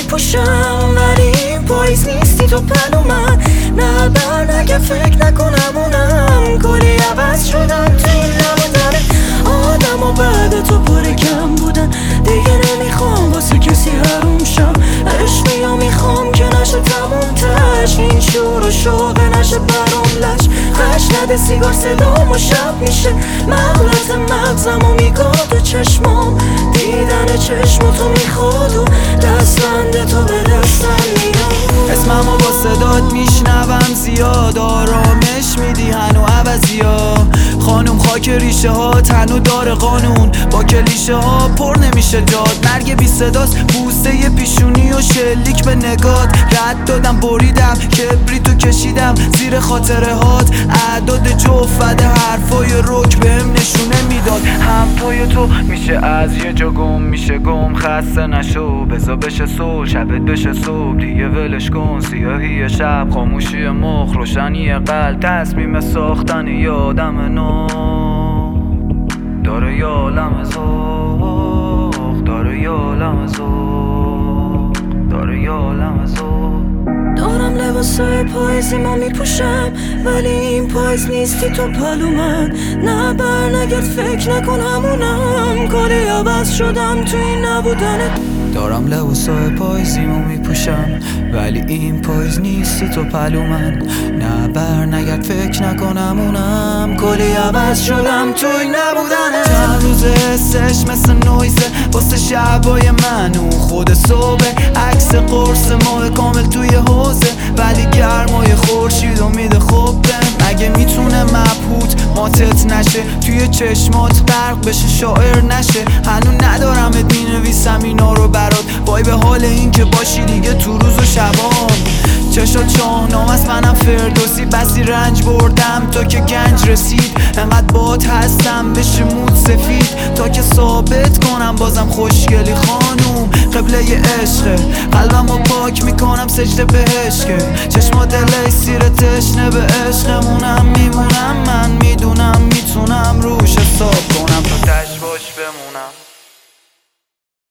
میپوشم ولی این پاییز نیستی تو پلو من. نه بر نگه فکر نکنم اونم کلی عوض شدم تو این نبودن آدم و بعد تو پر کم بودن. دیگه نمیخوام واسه کسی حروم شم. عشقی یا میخوام که نشه تموم تش. این شور و شوق نشه برام لش. خش نده سیگار صدام و شب میشه مغلط مغزم و میگاه تو چشمام. دیدن چشم تو میخواد و دستبند تو به دستم میاد. اسممو با صدات میشنوم زیاد. آرامش میدی هنو عوضی ها. خانوم خاک ریشه ها تنو داره قانون. با کلیشه ها پر نمیشه جاد. مرگ بی صداست بوسه پیشونی و شلیک به نگات. رد دادم بریدم کبریتو کشیدم زیر خاطره هات. اعداد جفت حرفای رک بهم نشونه میداد. همتای تو میشه از یه جا گم میشه گم. خسته نشو بزا بشه صبح شبت بشه صبح. دیگه ولش کن سیاهی شب خاموشی مخ روشنی قلب. تصمیم ساختن یه آدم نو داره یه عالم ذوق. داره یه عالم ذوق. داره یه عالم ذوق. دارم لباسای پاییزیمو میپوشم ولی این پاییز نیستی تو پلو من. نه بر نگرد فکر نکن همونم کلی عوض شدم تو این نبودنت. دارم لباسای پاییزیمو میپوشم ولی این پاییز نیستی تو پلو من. نه بر نگرد فکر نکنم اونم کلی عوض شدم تو این نبودنه. چند روز حسش مثل نویزه واسه شبای من. اون خود صبح عکس قرص ماه کامل توی حوزه ولی گرمای خورشید میده خوب بهم. اگه میتونه مبهوت ماتت نشه توی چشمات برق بشه شاعر نشه. هنوز ندارمت مینویسم اینا رو برات. وای به حال این که باشی دیگه تو روز و شبام. چشات شاهنام از منم فردوسی. بسی رنج بردم تا که گنج رسید. انقدر باد هستم بشه مود سفید تا که ثابت کنم بازم خوشگلی خانوم. قبله ی عشقه قلبمو پاک میکنم سجده بهش که چشما دلش سیر تشنه به عشقمونم میمونم. من میدونم میتونم روش حساب کنم تا